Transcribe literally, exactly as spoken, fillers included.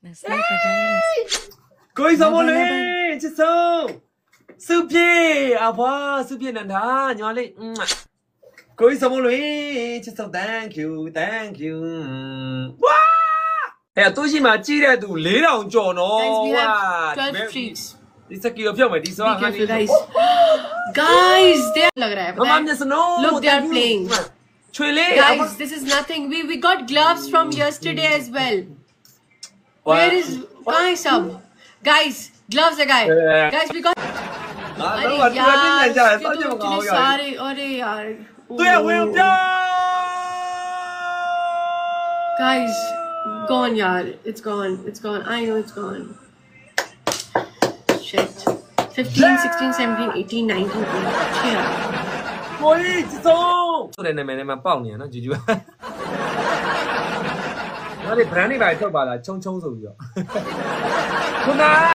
Coi sao mà lên chứ sao sư phe à quá sư phe nè thà nhỏ lên coi sao mà lên chứ sao thank you thank you wow ê tôi chỉ mà chỉ là đủ lấy lòng cho nó wow twelve treats đi sao kêu phiêu mày đi sao be careful guys guys they लग रहा है पता है look they are playing guys this is nothing we we got gloves from yesterday as well where is कहाँ सब guys gloves है guys guys we got अरे यार तो सारे अरे यार तो यार वो क्या guys gone यार it's gone it's gone I know it's gone shit fifteen sixteen seventeen eighteen nineteen twenty यार कोई जिसो तो ने मैंने मैं पाऊँ नहीं है ना जीजू अरे ब्रांडी भाई तो बाला चों चों सो गया